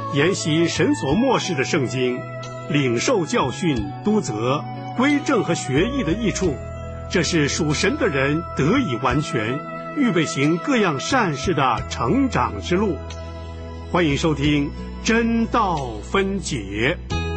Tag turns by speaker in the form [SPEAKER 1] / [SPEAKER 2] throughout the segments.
[SPEAKER 1] 研习神所默示的圣经，领受教训、督责、归正和学义的益处，这是属神的人得以完全，预备行各样善事的成长之路。欢迎收听真道分解。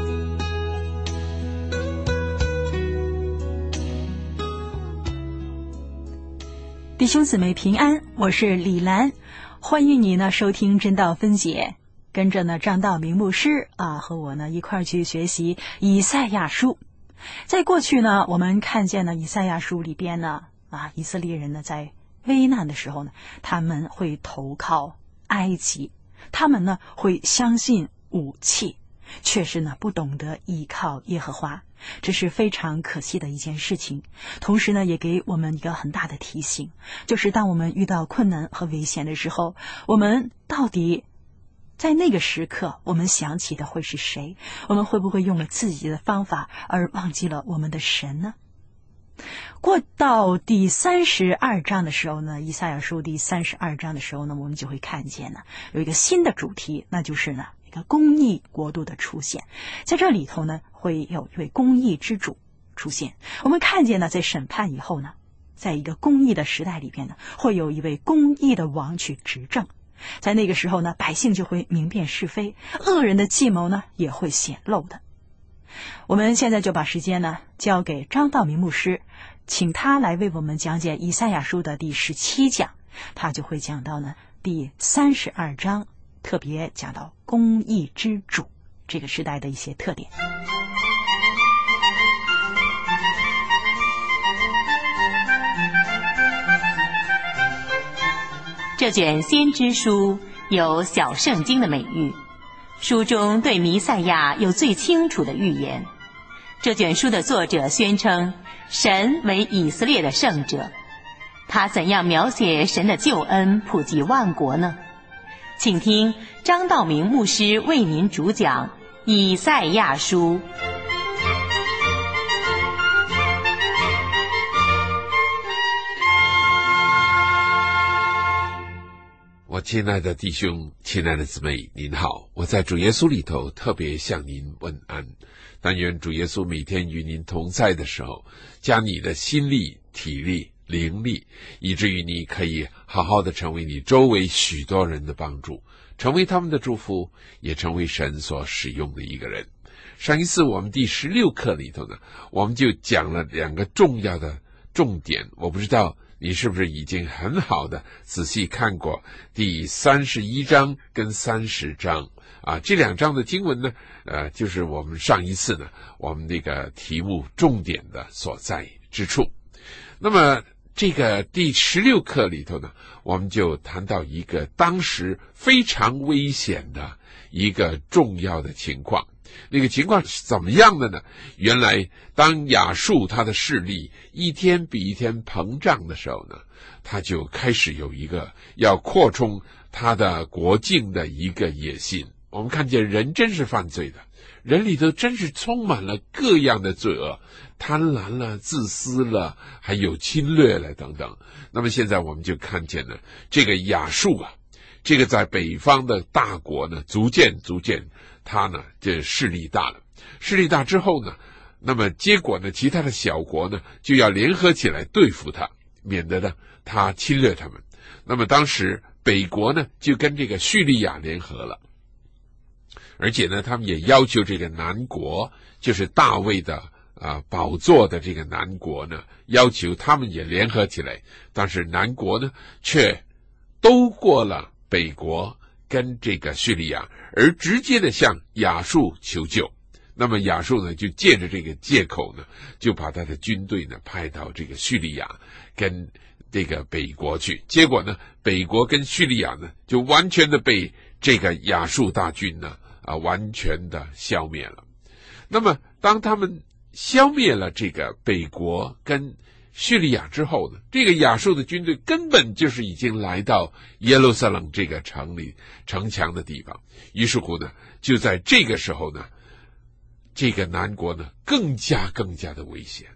[SPEAKER 2] 弟兄姊妹平安，我是李兰，欢迎你呢收听真道分解，跟着呢张道明牧师和我呢一块儿去学习以赛亚书。在过去呢，我们看见呢以赛亚书里边呢以色列人呢在危难的时候呢，他们会投靠埃及，他们呢会相信武器，却是呢不懂得依靠耶和华，这是非常可惜的一件事情。同时呢也给我们一个很大的提醒，就是当我们遇到困难和危险的时候，我们到底在那个时刻我们想起的会是谁？我们会不会用了自己的方法而忘记了我们的神呢？过到第32章的时候呢，以赛亚书第32章的时候呢，我们就会看见呢有一个新的主题，那就是呢一个公义国度的出现。在这里头呢会有一位公义之主出现。我们看见呢在审判以后呢，在一个公义的时代里边呢，会有一位公义的王去执政。在那个时候呢，百姓就会明辨是非，恶人的计谋呢也会显露的。我们现在就把时间呢交给张道明牧师，请他来为我们讲解以赛亚书的第17讲，他就会讲到呢第32章，特别讲到公义之主这个时代的一些特点。
[SPEAKER 3] 这卷先知书有小圣经的美誉，书中对弥赛亚有最清楚的预言。这卷书的作者宣称神为以色列的圣者，他怎样描写神的救恩普及万国呢？请听张道明牧师为您主讲以赛亚书。
[SPEAKER 4] 我亲爱的弟兄，亲爱的姊妹，您好，我在主耶稣里头特别向您问安。但愿主耶稣每天与您同在的时候，将你的心力、体力、灵力，以至于你可以好好的成为你周围许多人的帮助，成为他们的祝福，也成为神所使用的一个人。上一次我们第16课里头呢，我们就讲了2个重要的重点，我不知道你是不是已经很好的仔细看过第31章跟30章这2章的经文呢，就是我们上一次呢我们那个题目重点的所在之处。那么这个第16课里头呢，我们就谈到一个当时非常危险的一个重要的情况。那个情况是怎么样的呢？原来当亚述他的势力一天比一天膨胀的时候呢，他就开始有一个要扩充他的国境的一个野心。我们看见人真是犯罪的，人里头真是充满了各样的罪恶，贪婪了、自私了，还有侵略了等等。那么现在我们就看见了这个亚述这个在北方的大国呢，逐渐他呢这势力大了，势力大之后呢，那么结果呢，其他的小国呢就要联合起来对付他，免得呢他侵略他们。那么当时北国呢就跟这个叙利亚联合了，而且呢他们也要求这个南国，就是大卫的宝座的这个南国呢，要求他们也联合起来。但是南国呢却都过了北国跟这个叙利亚，而直接的向亚述求救。那么亚述呢就借着这个借口呢，就把他的军队呢派到这个叙利亚跟这个北国去。结果呢北国跟叙利亚呢就完全的被这个亚述大军呢完全的消灭了。那么当他们消灭了这个北国跟叙利亚之后呢，这个亚述的军队根本就是已经来到耶路撒冷这个城墙的地方。于是乎呢，就在这个时候呢，这个南国呢更加的危险。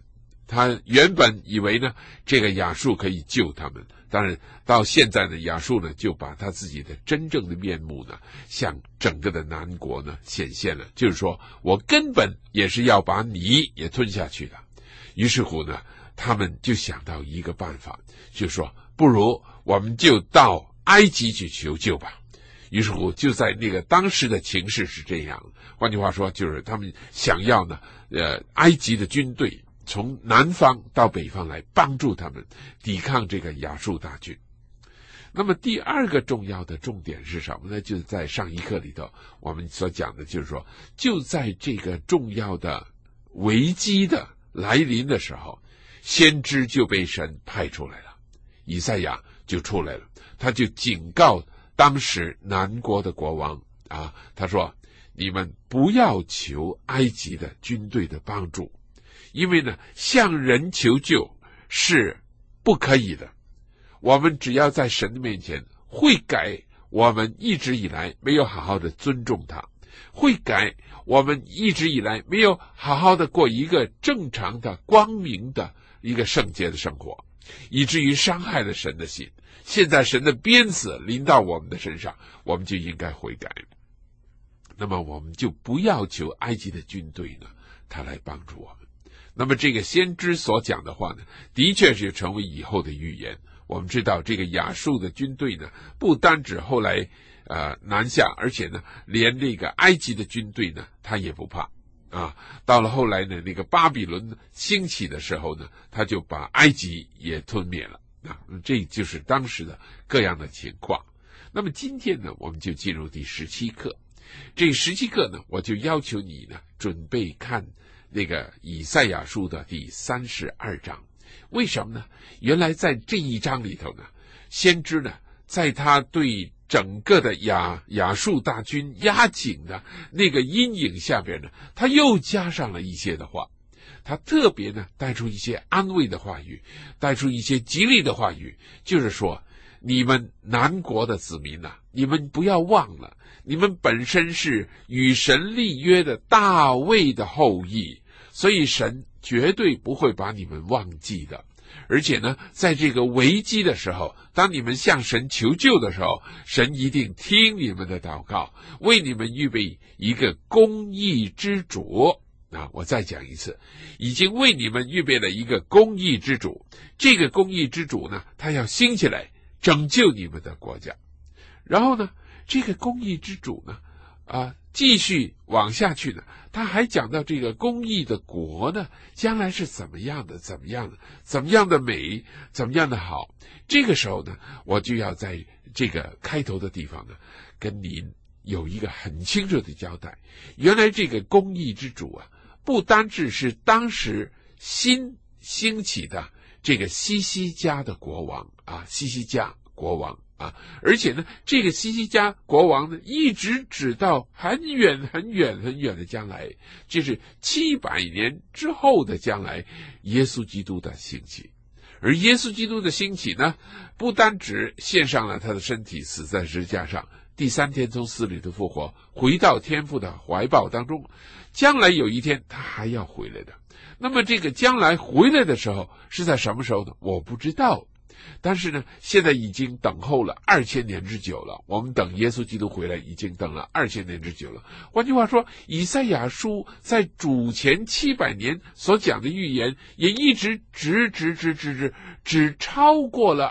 [SPEAKER 4] 他原本以为呢，这个亚述可以救他们，当然到现在呢，亚述呢就把他自己的真正的面目呢，向整个的南国呢显现了，就是说我根本也是要把你也吞下去的。于是乎呢，他们就想到一个办法，就是说不如我们就到埃及去求救吧。于是乎就在那个当时的情势是这样，换句话说就是他们想要呢埃及的军队从南方到北方来帮助他们抵抗这个亚述大军。那么第二个重要的重点是什么呢？就是在上一课里头我们所讲的，就是说就在这个重要的危机的来临的时候，先知就被神派出来了，以赛亚就出来了，他就警告当时南国的国王啊，他说你们不要求埃及的军队的帮助，因为呢向人求救是不可以的，我们只要在神的面前悔改我们一直以来没有好好的尊重他，悔改我们一直以来没有好好的过一个正常的光明的一个圣洁的生活，以至于伤害了神的心。现在神的鞭子临到我们的身上，我们就应该悔改。那么我们就不要求埃及的军队呢，他来帮助我们。那么这个先知所讲的话呢，的确是成为以后的预言。我们知道这个亚述的军队呢，不单指后来南下，而且呢连这个埃及的军队呢他也不怕啊。到了后来呢，那个巴比伦兴起的时候呢，他就把埃及也吞灭了啊。这就是当时的各样的情况。那么今天呢，我们就进入第17课。这17课呢，我就要求你呢准备看那个以赛亚书的第32章。为什么呢？原来在这一章里头呢，先知呢在他对整个的亚述大军压境的那个阴影下边呢，他又加上了一些的话，他特别呢带出一些安慰的话语，带出一些激励的话语，就是说你们南国的子民啊，你们不要忘了，你们本身是与神立约的大卫的后裔，所以神绝对不会把你们忘记的。而且呢，在这个危机的时候，当你们向神求救的时候，神一定听你们的祷告，为你们预备一个公义之主啊！我再讲一次，已经为你们预备了一个公义之主。这个公义之主呢，他要兴起来拯救你们的国家。然后呢，这个公义之主呢继续往下去呢，他还讲到这个公义的国呢，将来是怎么样的美，怎么样的好。这个时候呢，我就要在这个开头的地方呢，跟您有一个很清楚的交代。原来这个公义之主啊，不单只是当时新兴起的这个西西家的国王啊，西西家国王啊，而且呢，这个西西家国王呢，一直指到很远的将来，就是700年之后的将来，耶稣基督的兴起。而耶稣基督的兴起呢，不单只献上了他的身体死在十字架上，第3天从死里的复活，回到天父的怀抱当中，将来有一天他还要回来的。那么这个将来回来的时候是在什么时候呢？我不知道。但是呢，现在已经等候了2000年之久了，我们等耶稣基督回来已经等了2000年之久了。换句话说，以赛亚书在主前700年所讲的预言，也一直只超过了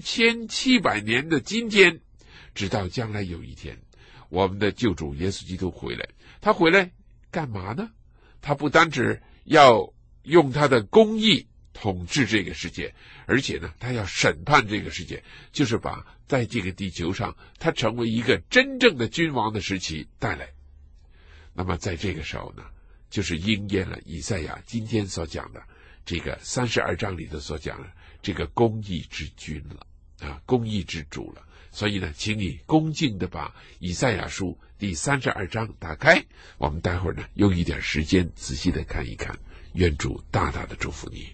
[SPEAKER 4] 2700年的今天，直到将来有一天，我们的救主耶稣基督回来。他回来干嘛呢？他不单只要用他的公义统治这个世界，而且呢，他要审判这个世界，就是把在这个地球上他成为一个真正的君王的时期带来。那么在这个时候呢，就是应验了以赛亚今天所讲的这个32章里头所讲的这个公义之君了啊，公义之主了。所以呢，请你恭敬的把以赛亚书第32章打开，我们待会儿呢用一点时间仔细的看一看。愿主大大的祝福你。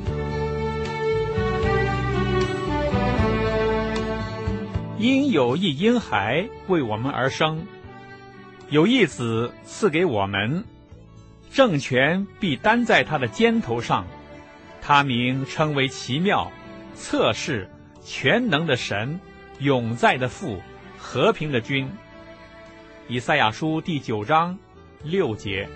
[SPEAKER 5] 因有一婴孩为我们而生，有一子赐给我们，政权必担在他的肩头上， 他名称为奇妙、测试、全能的神、永在的父、和平的君。以赛亚书第9章6节。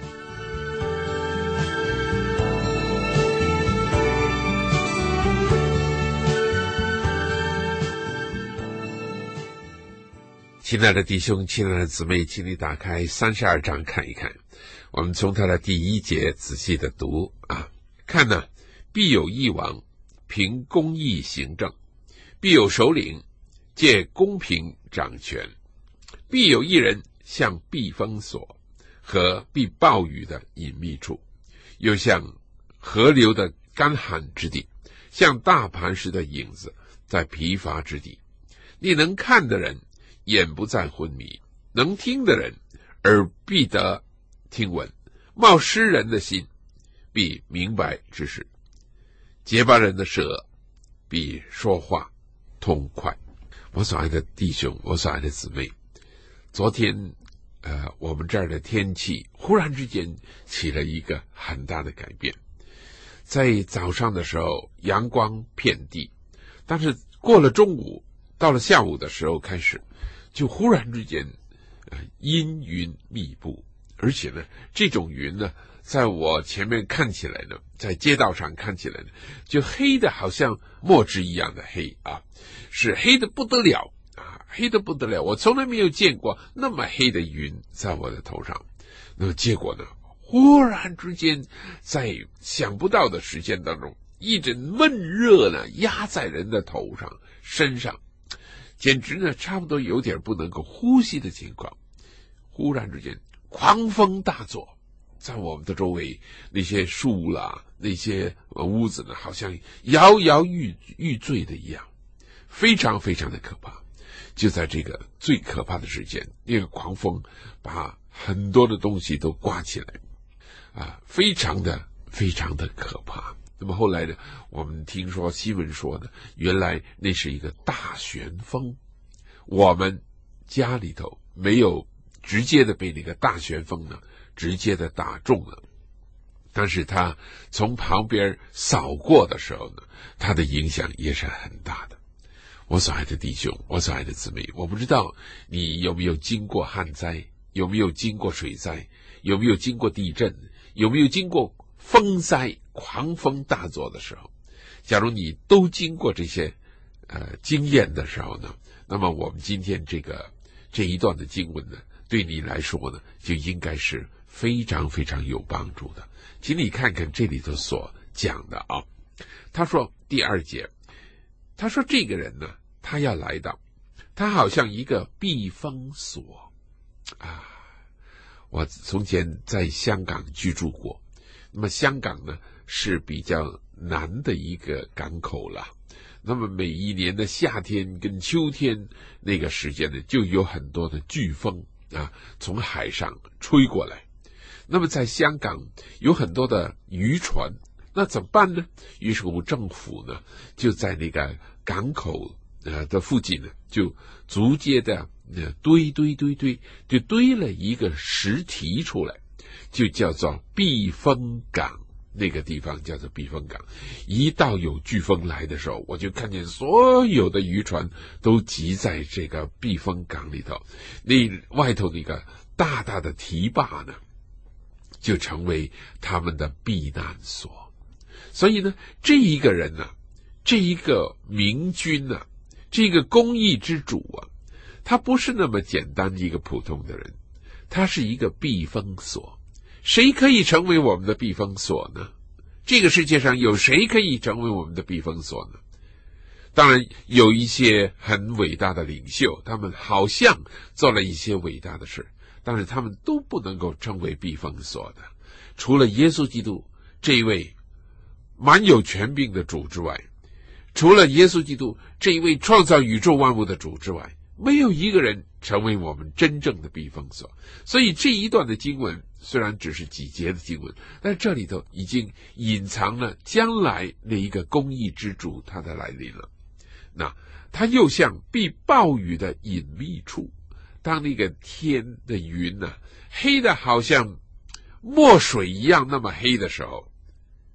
[SPEAKER 4] 亲爱的弟兄，亲爱的姊妹，请你打开32章看一看。我们从他的第1节仔细的读啊，看呢，必有一王凭公义行政，必有首领借公平掌权，必有一人像避风所和避暴雨的隐秘处，又像河流的干旱之地，像大磐石的影子在疲乏之地。你能看的人眼不再昏迷，能听的人耳必得听闻，冒诗人的心必明白知识，结巴人的舌必说话痛快。我所爱的弟兄，我所爱的姊妹，昨天我们这儿的天气忽然之间起了一个很大的改变。在早上的时候阳光遍地，但是过了中午到了下午的时候开始，就忽然之间阴云密布，而且呢这种云呢在我前面看起来呢，在街道上看起来呢，就黑的好像墨汁一样的黑啊，是黑的不得了啊，黑的不得了。我从来没有见过那么黑的云在我的头上。那么结果呢，忽然之间在想不到的时间当中，一阵闷热呢压在人的头上身上，简直呢差不多有点不能够呼吸的情况。忽然之间狂风大作，在我们的周围那些树啦，那些屋子呢，好像摇摇欲坠的一样，非常非常的可怕。就在这个最可怕的时间，那个狂风把很多的东西都刮起来啊，非常的可怕。那么后来呢，我们听说新闻说呢，原来那是一个大旋风，我们家里头没有直接的被那个大旋风呢直接的打中了，但是它从旁边扫过的时候呢，它的影响也是很大的。我所爱的弟兄，我所爱的姊妹，我不知道你有没有经过旱灾，有没有经过水灾，有没有经过地震，有没有经过风灾，狂风大作的时候。假如你都经过这些经验的时候呢，那么我们今天这一段的经文呢，对你来说呢，就应该是非常非常有帮助的。请你看看这里头所讲的啊，他说第2节，他说这个人呢，他要来到，他好像一个避风所啊。我从前在香港居住过，那么香港呢是比较难的一个港口了。那么每一年的夏天跟秋天那个时间呢，就有很多的飓风啊从海上吹过来。那么在香港有很多的渔船，那怎么办呢？于是我们政府呢就在那个港口的附近呢，就逐渐的堆，就堆了一个石堤出来，就叫做避风港。那个地方叫做避风港。一到有飓风来的时候，我就看见所有的渔船都集在这个避风港里头，那外头那个大大的堤坝呢，就成为他们的避难所。所以呢，这一个人呢，这一个明君呢，这个公义之主啊，他不是那么简单一个普通的人，他是一个避风所。谁可以成为我们的避风所呢？这个世界上有谁可以成为我们的避风所呢？当然有一些很伟大的领袖，他们好像做了一些伟大的事，但是他们都不能够成为避风所的。除了耶稣基督这一位蛮有权柄的主之外，除了耶稣基督这一位创造宇宙万物的主之外，没有一个人成为我们真正的避风所。所以这一段的经文虽然只是几节的经文，但这里头已经隐藏了将来那一个公义之主他的来临了。那他又像避暴雨的隐秘处，当那个天的云呢，黑的好像墨水一样那么黑的时候，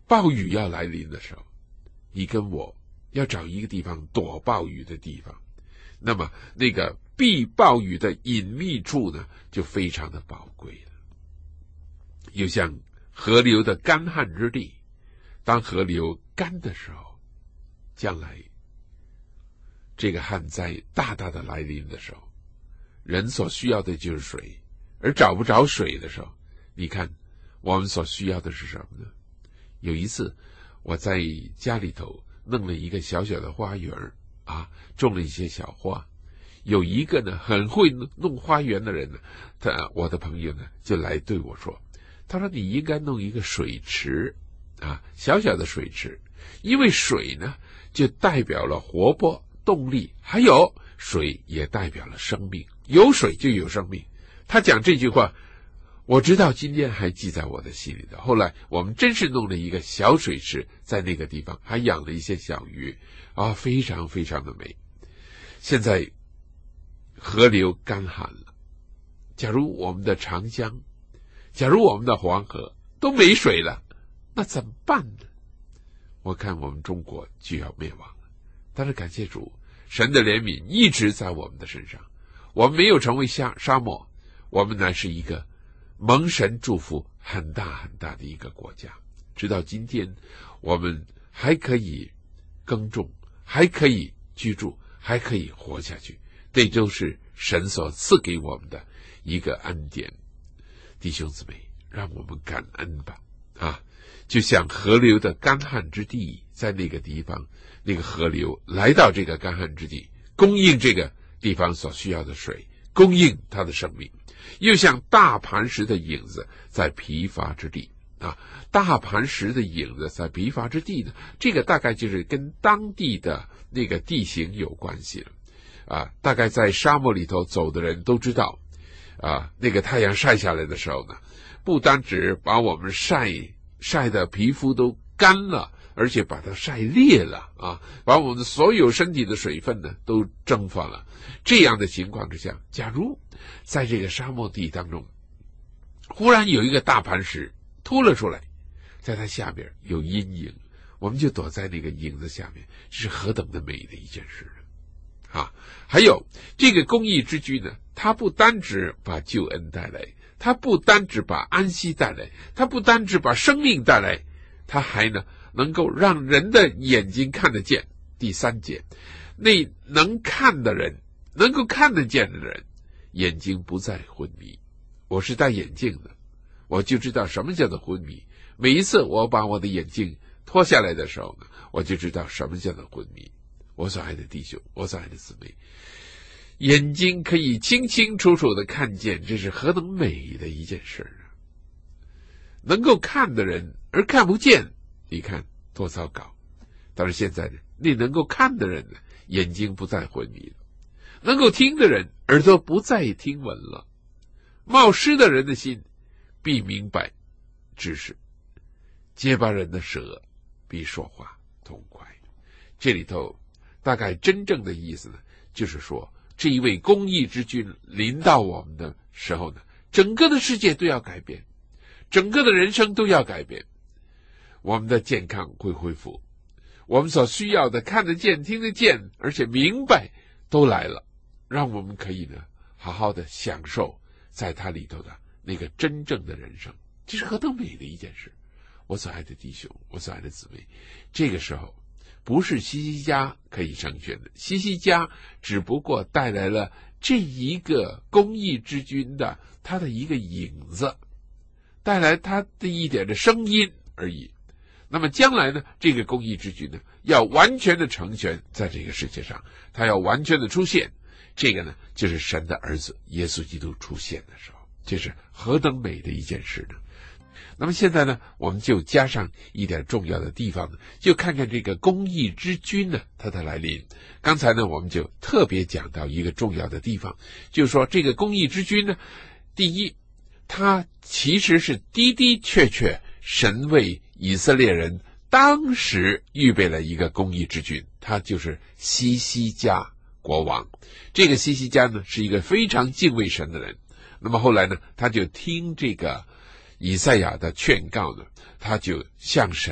[SPEAKER 4] 暴雨要来临的时候，你跟我要找一个地方躲暴雨的地方，那么那个避暴雨的隐秘处呢，就非常的宝贵了。又像河流的干旱之地，当河流干的时候，将来这个旱灾大大的来临的时候，人所需要的就是水，而找不着水的时候，你看我们所需要的是什么呢？有一次我在家里头弄了一个小小的花园种了一些小花，有一个呢很会弄花园的人呢，我的朋友呢就来对我说，他说你应该弄一个水池小小的水池，因为水呢就代表了活泼动力，还有水也代表了生命，有水就有生命。他讲这句话我知道今天还记在我的心里的。后来我们真是弄了一个小水池在那个地方，还养了一些小鱼非常非常的美。现在河流干旱了，假如我们的长江，假如我们的黄河都没水了，那怎么办呢？我看我们中国就要灭亡了。但是感谢主，神的怜悯一直在我们的身上，我们没有成为沙漠，我们乃是一个蒙神祝福很大很大的一个国家。直到今天我们还可以耕种，还可以居住，还可以活下去，这就是神所赐给我们的一个恩典。弟兄姊妹，让我们感恩吧就像河流的干旱之地，在那个地方，那个河流来到这个干旱之地，供应这个地方所需要的水，供应它的生命。又像大磐石的影子在疲乏之地大磐石的影子在疲乏之地呢，这个大概就是跟当地的那个地形有关系了大概在沙漠里头走的人都知道那个太阳晒下来的时候呢，不单只把我们晒的皮肤都干了，而且把它晒裂了把我们所有身体的水分呢都蒸发了。这样的情况之下，假如在这个沙漠地当中忽然有一个大磐石凸了出来，在它下面有阴影，我们就躲在那个影子下面，这是何等的美的一件事还有这个公义之居呢，它不单只把救恩带来，它不单只把安息带来，它不单只把生命带来，它还呢能够让人的眼睛看得见。第三节，那能看的人，能够看得见的人，眼睛不再昏迷。我是戴眼镜的，我就知道什么叫做昏迷。每一次我把我的眼镜脱下来的时候呢，我就知道什么叫做昏迷。我所爱的弟兄，我所爱的姊妹，眼睛可以清清楚楚的看见，这是何等美的一件事能够看的人而看不见，你看多糟糕。但是现在呢，那能够看的人呢，眼睛不再昏迷了；能够听的人，耳朵不再听闻了；冒失的人的心必明白知识，结巴人的舌必说话痛快。这里头大概真正的意思呢，就是说这一位公义之君临到我们的时候呢，整个的世界都要改变，整个的人生都要改变，我们的健康会恢复，我们所需要的看得见听得见而且明白都来了，让我们可以呢好好的享受在它里头的那个真正的人生。这是何等美的一件事。我所爱的弟兄，我所爱的姊妹，这个时候不是西西家可以成全的，西西家只不过带来了这一个公义之君的他的一个影子，带来他的一点的声音而已。那么将来呢，这个公义之君呢，要完全的成全在这个世界上，他要完全的出现，这个呢就是神的儿子耶稣基督出现的时候，这是何等美的一件事呢。那么现在呢，我们就加上一点重要的地方呢，就看看这个公义之君呢，他的来临。刚才呢，我们就特别讲到一个重要的地方，就是说这个公义之君呢，第一，他其实是的的确确神为以色列人当时预备了一个公义之君，他就是西西家国王。这个西西家呢，是一个非常敬畏神的人。那么后来呢，他就听这个以赛亚的劝告呢，他就向神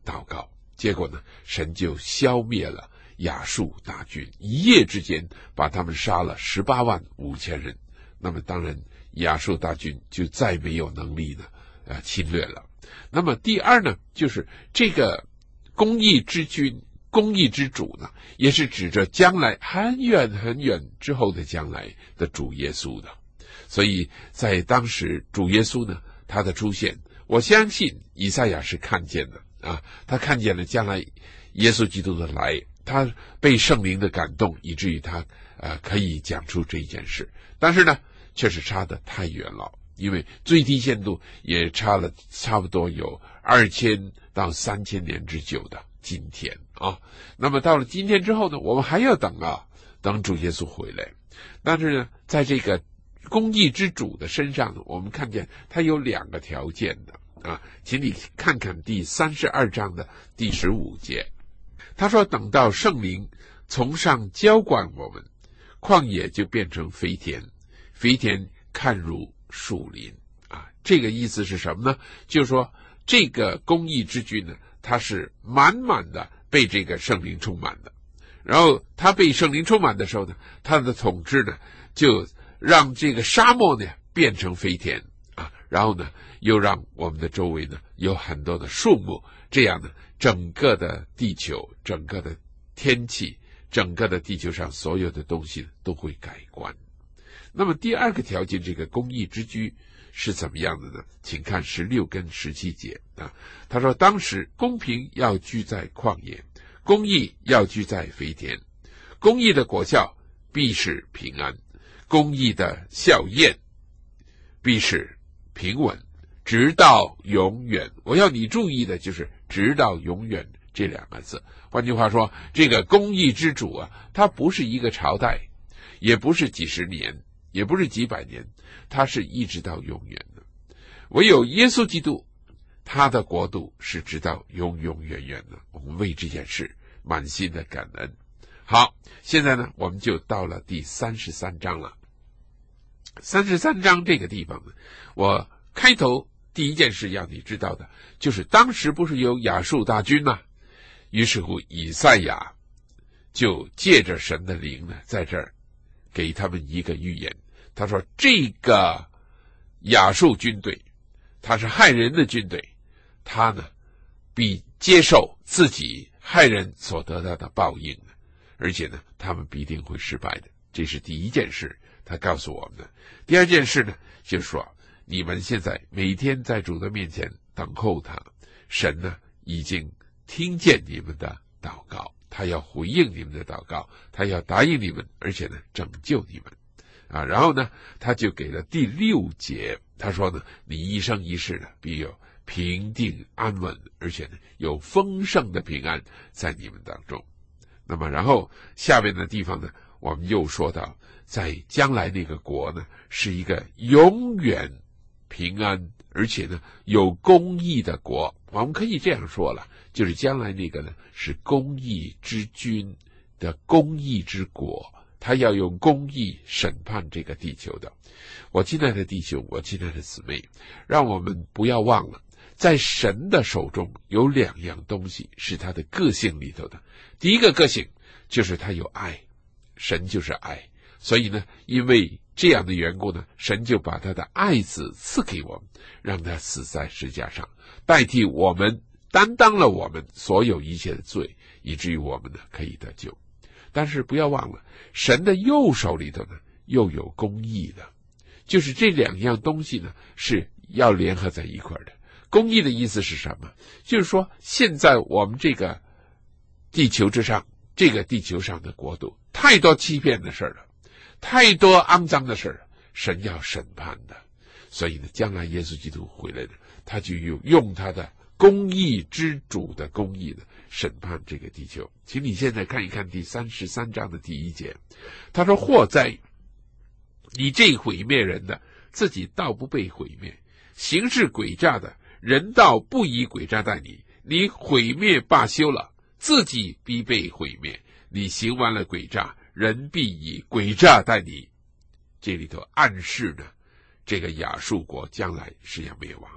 [SPEAKER 4] 祷告，结果呢，神就消灭了亚述大军，一夜之间把他们杀了185000人。那么当然亚述大军就再没有能力呢侵略了。那么第二呢，就是这个公义之君、公义之主呢，也是指着将来很远很远之后的将来的主耶稣的。所以在当时主耶稣呢，他的出现，我相信以赛亚是看见的他看见了将来耶稣基督的来，他被圣灵的感动，以至于他可以讲出这一件事。但是呢，确实差得太远了，因为最低限度也差了差不多有2000到3000年之久的今天那么到了今天之后呢，我们还要等主耶稣回来。但是呢，在这个公义之主的身上呢，我们看见他有2个条件的请你看看第32章的第15节，他说等到圣灵从上浇灌我们，旷野就变成肥田，肥田看如树林这个意思是什么呢？就是说这个公义之君呢，他是满满的被这个圣灵充满的，然后他被圣灵充满的时候呢，他的统治呢就让这个沙漠呢变成肥田然后呢又让我们的周围呢有很多的树木，这样呢整个的地球、整个的天气、整个的地球上所有的东西都会改观。那么第2个条件，这个公义之居是怎么样的呢？请看16跟17节他说当时公平要居在旷野，公义要居在肥田，公义的果效必是平安，公义的效验必是平稳，直到永远。我要你注意的就是直到永远这2个字。换句话说，这个公义之主他不是一个朝代，也不是几十年，也不是几百年，他是一直到永远的。唯有耶稣基督，他的国度是直到永永远远的。我们为这件事满心的感恩。好，现在呢，我们就到了第33章了。33章这个地方呢，我开头第一件事要你知道的，就是当时不是有亚述大军吗？于是乎以赛亚就借着神的灵呢，在这儿给他们一个预言。他说这个亚述军队，他是害人的军队，他呢必接受自己害人所得到的报应，而且呢他们必定会失败的。这是第一件事他告诉我们的。第2件事呢，就是说你们现在每天在主的面前等候他，神呢已经听见你们的祷告，他要回应你们的祷告，他要答应你们，而且呢拯救你们然后呢他就给了第6节，他说呢你一生一世呢必有平定安稳，而且呢有丰盛的平安在你们当中。那么然后下面的地方呢，我们又说到在将来那个国呢是一个永远平安而且呢有公义的国。我们可以这样说了，就是将来那个呢是公义之君的公义之国，他要用公义审判这个地球的。我亲爱的弟兄，我亲爱的姊妹，让我们不要忘了，在神的手中有2样东西是他的个性里头的。第一个个性就是他有爱，神就是爱，所以呢因为这样的缘故呢，神就把他的爱子赐给我们，让他死在十字架上，代替我们，担当了我们所有一切的罪，以至于我们呢可以得救。但是不要忘了，神的右手里头呢又有公义的，就是这2样东西呢是要联合在一块的。公义的意思是什么？就是说现在我们这个地球之上，这个地球上的国度太多欺骗的事了，太多肮脏的事，神要审判的。所以呢将来耶稣基督回来的，他就用他的公义之主的公义的审判这个地球。请你现在看一看第33章的第1节，他说祸哉，你这毁灭人的，自己倒不被毁灭，行事诡诈的人倒不以诡诈待你，你毁灭罢休了，自己必被毁灭，你行完了诡诈，人必以诡诈待你。这里头暗示呢，这个亚述国将来是要灭亡的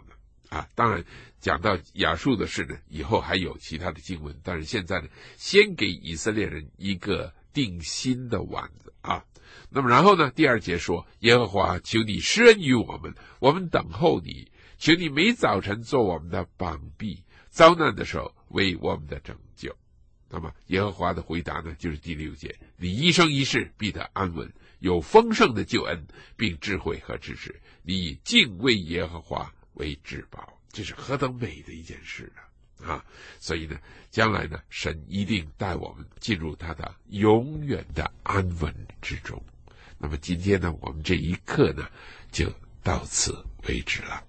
[SPEAKER 4] 当然讲到亚述的事呢，以后还有其他的经文，但是现在呢，先给以色列人一个定心的丸子啊。那么然后呢，第2节说，耶和华，求你施恩于我们，我们等候你，求你每早晨做我们的膀臂，遭难的时候为我们的拯救。那么耶和华的回答呢，就是第6节，你一生一世必得安稳，有丰盛的救恩，并智慧和知识，你以敬畏耶和华为至宝。这是何等美的一件事啊！所以呢，将来呢，神一定带我们进入他的永远的安稳之中。那么今天呢，我们这一课呢，就到此为止了。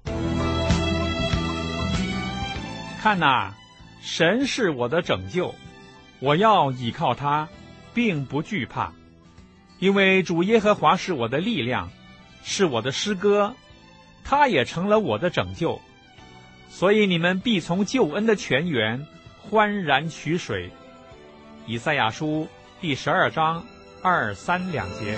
[SPEAKER 5] 看哪，神是我的拯救，我要倚靠他，并不惧怕，因为主耶和华是我的力量，是我的诗歌，他也成了我的拯救。所以你们必从救恩的泉源欢然取水。以赛亚书第12章2、3、2节。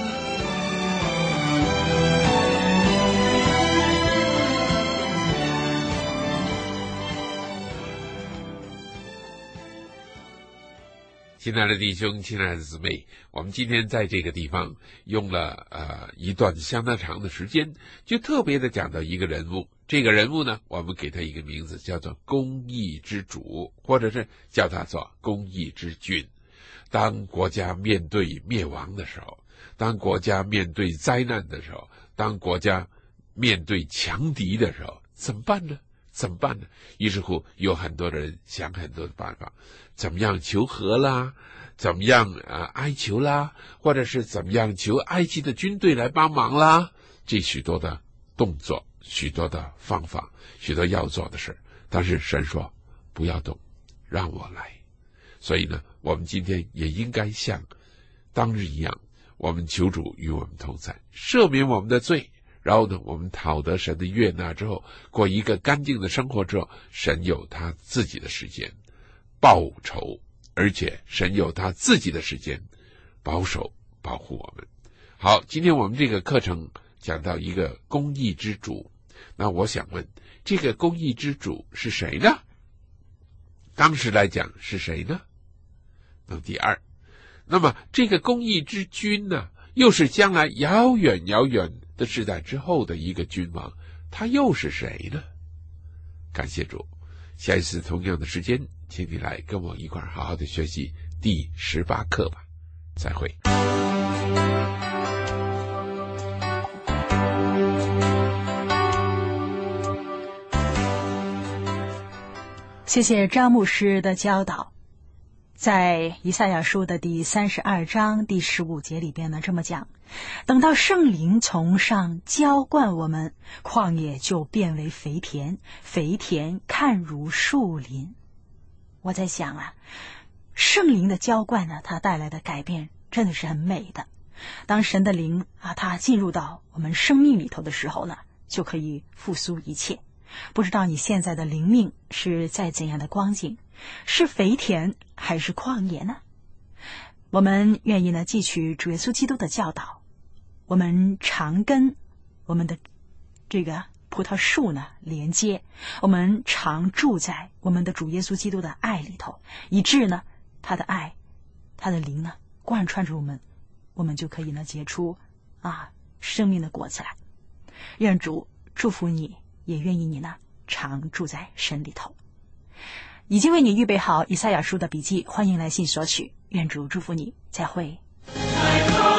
[SPEAKER 4] 亲爱的弟兄，亲爱的姊妹，我们今天在这个地方用了一段相当长的时间，就特别的讲到一个人物。这个人物呢，我们给他一个名字，叫做公义之主，或者是叫他做公义之君。当国家面对灭亡的时候，当国家面对灾难的时候，当国家面对强敌的时候，怎么办呢？于是乎有很多人想很多的办法，怎么样求和啦，怎么样哀求啦，或者是怎么样求埃及的军队来帮忙啦，这许多的动作，许多的方法，许多要做的事。但是神说不要动，让我来。所以呢，我们今天也应该像当日一样，我们求主与我们同在，赦免我们的罪，然后呢，我们讨得神的悦纳之后，过一个干净的生活之后，神有他自己的时间报仇，而且神有他自己的时间保守保护我们。好，今天我们这个课程讲到一个公义之主，那我想问，这个公义之主是谁呢？当时来讲是谁呢？那么第2，那么这个公义之君呢，又是将来遥远的时代之后的一个君王，他又是谁呢？感谢主，下一次同样的时间，请你来跟我一块好好的学习第18课吧。再会。
[SPEAKER 2] 谢谢张牧师的教导。在以赛亚书的第32章第15节里边呢，这么讲，等到圣灵从上浇灌我们，旷野就变为肥田，肥田看如树林。我在想圣灵的浇灌呢，它带来的改变真的是很美的。当神的灵它进入到我们生命里头的时候呢，就可以复苏一切。不知道你现在的灵命是在怎样的光景，是肥田还是旷野呢？我们愿意呢汲取主耶稣基督的教导，我们常跟我们的这个葡萄树呢连接，我们常住在我们的主耶稣基督的爱里头，以致呢他的爱，他的灵呢贯穿着我们，我们就可以呢结出生命的果子来。愿主祝福你，也愿意你呢常住在神里头。已经为你预备好以赛亚书的笔记，欢迎来信索取。愿主祝福你，再会。